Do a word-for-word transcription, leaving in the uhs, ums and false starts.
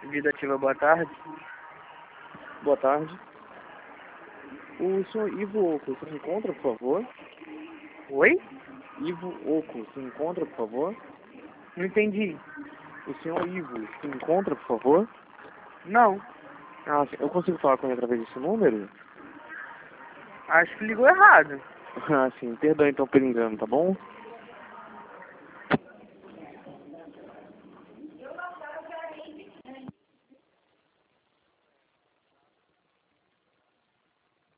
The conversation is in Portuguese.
Vida ativa, boa tarde. Boa tarde. O senhor Ivo Oco se encontra, por favor? Oi? Ivo Oco se encontra, por favor? Não entendi. O senhor Ivo se encontra, por favor? Não. Ah, eu consigo falar com ele através desse número? Acho que ligou errado. Ah, sim. Perdão então pelo engano, tá bom?